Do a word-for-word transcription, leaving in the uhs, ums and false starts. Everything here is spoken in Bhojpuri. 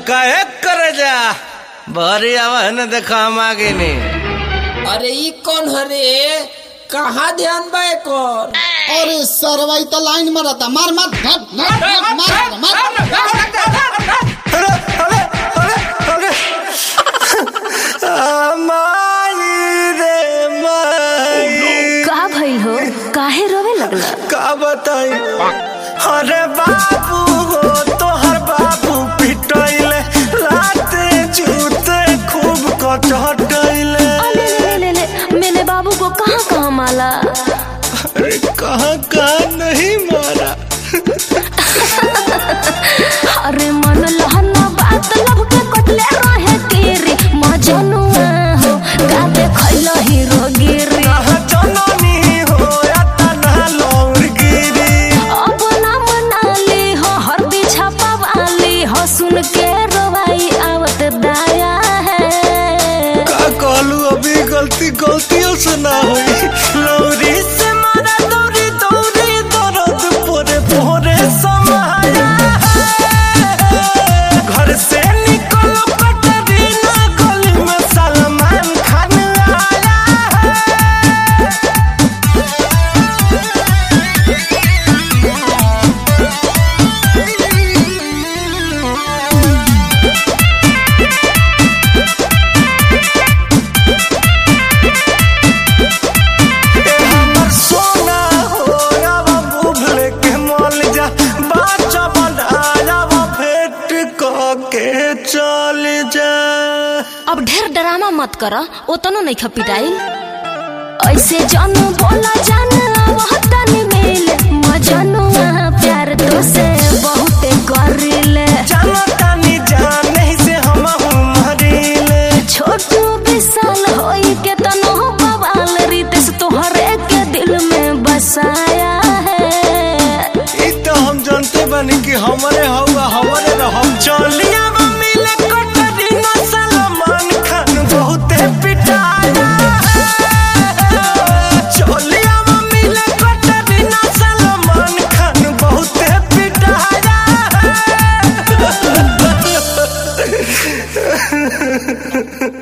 काहे करे जा भरी आवाहन देखा हम आगे नहीं। अरे ई कौन हरे कहाँ ध्यान बा कर। अरे सरवाई तो लाइन में रहता मार मार धट धट मार मार अरे अरे अरे अरे माई रे माई का भइल हो काहे रोवे लगला का बताई। अरे बाबू हो तोहर बाबू पिटैले लाते जूते खूब कटटैले। ले ले ले ले मैंने बाबू को कहाँ कहाँ माला। अरे कहाँ कहाँ नहीं मारा। अरे मन लहना बात लब के कटले रहे तेरी मजनुआ हो का देखैल हीरो गिरी जननी हो या तना लौर गिरी। अब ना मनाली हो हरदी छापा वाली हो सुन के रोवाई आवत दाया है। का कहलू अभी गलती गलतियों से ना हुई। लौरी से मारा दौरी दौरी दर्द पोरे पोरे समाया है। घर से निकलो कटरीना गली में सलमान खान आया है। सोना हो अब बुभले के मल जा बाचा बनाया वो भेंट के चल जा। अब ढेर ड्रामा मत कर ओतनो नहीं खपिटाइल ऐसे जानू बोला जान बहुत तनी मिले मजनुआ प्यार तो से बहुत करिले। जानता नहीं जान नहीं से हम मरीले। छोटू विशाल होई के तनो बवाल रितेश तोहरे के दिल में बसाया है। ई तो हम जानते बनी कि हमारे हवा हमारे रहम चलिया मिले कटरीना सलमान खान बहुते पिटाया है। चलिया मिले कटरीना सलमान खान बहुते पिटाया है।